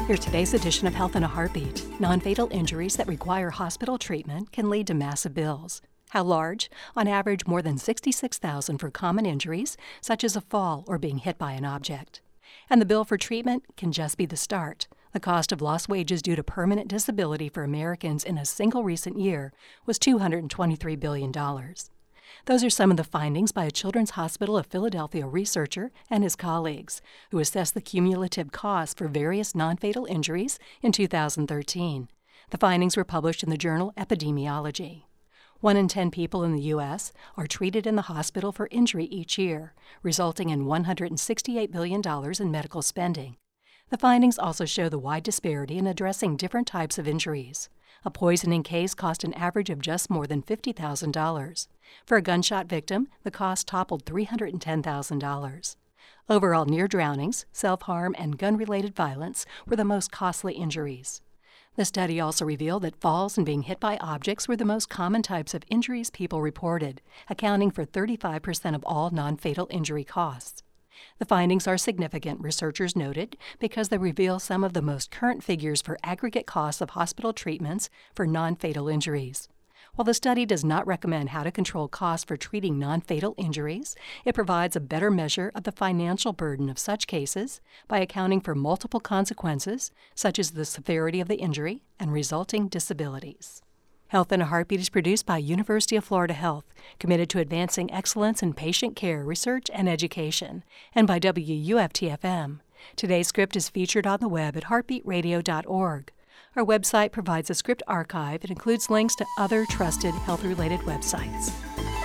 Here's today's edition of Health in a Heartbeat. Non-fatal injuries that require hospital treatment can lead to massive bills. How large? On average, more than $66,000 for common injuries, such as a fall or being hit by an object. And the bill for treatment can just be the start. The cost of lost wages due to permanent disability for Americans in a single recent year was $223 billion. Those are some of the findings by a Children's Hospital of Philadelphia researcher and his colleagues, who assessed the cumulative costs for various non-fatal injuries in 2013. The findings were published in the journal Epidemiology. 1 in 10 people in the U.S. are treated in the hospital for injury each year, resulting in $168 billion in medical spending. The findings also show the wide disparity in addressing different types of injuries. A poisoning case cost an average of just more than $50,000. For a gunshot victim, the cost toppled $310,000. Overall, near drownings, self-harm, and gun-related violence were the most costly injuries. The study also revealed that falls and being hit by objects were the most common types of injuries people reported, accounting for 35% of all non-fatal injury costs. The findings are significant, researchers noted, because they reveal some of the most current figures for aggregate costs of hospital treatments for non-fatal injuries. While the study does not recommend how to control costs for treating non-fatal injuries, it provides a better measure of the financial burden of such cases by accounting for multiple consequences, such as the severity of the injury and resulting disabilities. Health in a Heartbeat is produced by University of Florida Health, committed to advancing excellence in patient care, research, and education, and by WUFT-FM. Today's script is featured on the web at heartbeatradio.org. Our website provides a script archive and includes links to other trusted health-related websites.